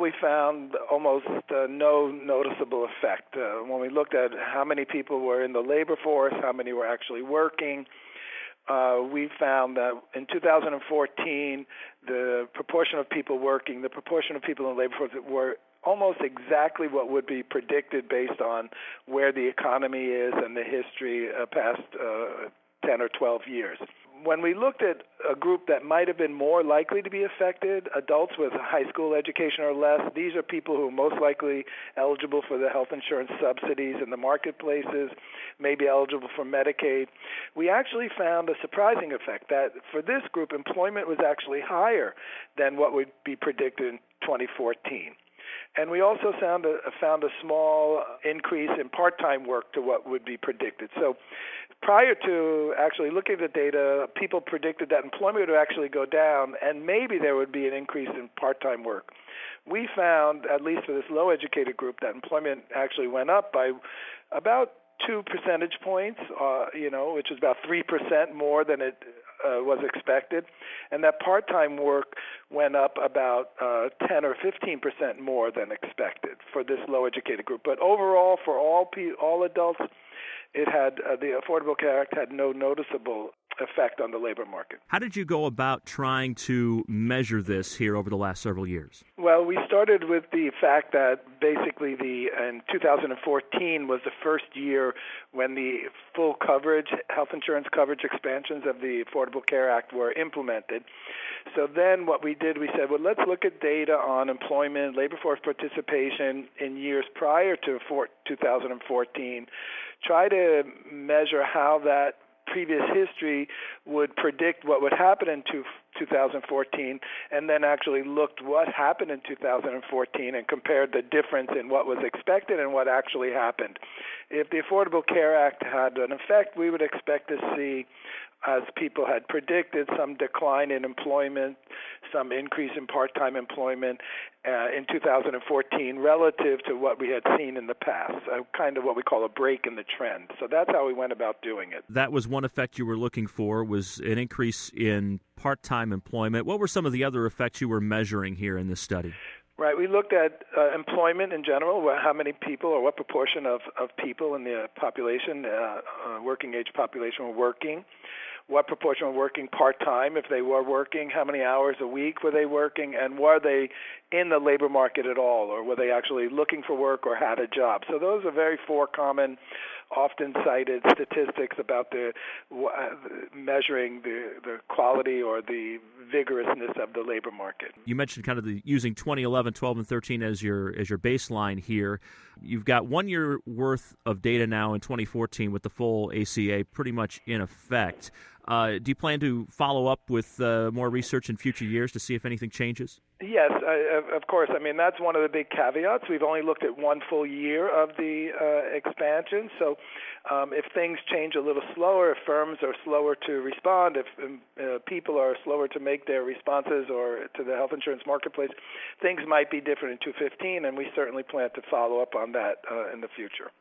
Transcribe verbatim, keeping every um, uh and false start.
we found almost uh, no noticeable effect. Uh, when we looked at how many people were in the labor force, how many were actually working, uh, we found that in two thousand fourteen, the proportion of people working, the proportion of people in the labor force were almost exactly what would be predicted based on where the economy is and the history uh, past uh, ten or twelve years. When we looked at a group that might have been more likely to be affected, adults with a high school education or less, these are people who are most likely eligible for the health insurance subsidies in the marketplaces, maybe eligible for Medicaid. We actually found a surprising effect that for this group, employment was actually higher than what would be predicted in twenty fourteen. And we also found a, found a small increase in part-time work to what would be predicted. So prior to actually looking at the data, people predicted that employment would actually go down and maybe there would be an increase in part-time work. We found, at least for this low-educated group, that employment actually went up by about two percentage points, uh, you know, which is about three percent more than it uh, was expected, and that part-time work went up about uh, ten or fifteen percent more than expected for this low-educated group. But overall, for all pe- all adults, it had uh, the Affordable Care Act had no noticeable effect on the labor market. How did you go about trying to measure this here over the last several years? Well, we started with the fact that basically the in two thousand fourteen was the first year when the full coverage, health insurance coverage expansions of the Affordable Care Act were implemented. So then what we did, we said, well, let's look at data on employment, labor force participation in years prior to two thousand fourteen, try to measure how that previous history would predict what would happen in two thousand fourteen, and then actually looked what happened in two thousand fourteen and compared the difference in what was expected and what actually happened. If the Affordable Care Act had an effect, we would expect to see, as people had predicted, some decline in employment, some increase in part-time employment uh, in two thousand fourteen relative to what we had seen in the past, uh, kind of what we call a break in the trend. So that's how we went about doing it. That was one effect you were looking for, was an increase in part-time employment. What were some of the other effects you were measuring here in this study? Right. We looked at uh, employment in general, how many people or what proportion of, of people in the population, uh, uh, working age population, were working. What proportion were working part-time, if they were working, how many hours a week were they working, and were they in the labor market at all, or were they actually looking for work or had a job? So those are very four common, often cited statistics about the uh, measuring the, the quality or the vigorousness of the labor market. You mentioned kind of the using twenty eleven, twelve, and thirteen as your as your baseline here. You've got one year worth of data now in twenty fourteen with the full A C A pretty much in effect. Uh, do you plan to follow up with uh, more research in future years to see if anything changes? Yes, I, of course. I mean, that's one of the big caveats. We've only looked at one full year of the uh, expansion. So um, if things change a little slower, if firms are slower to respond, if um, uh, people are slower to make their responses or to the health insurance marketplace, things might be different in two fifteen, and we certainly plan to follow up on that uh, in the future.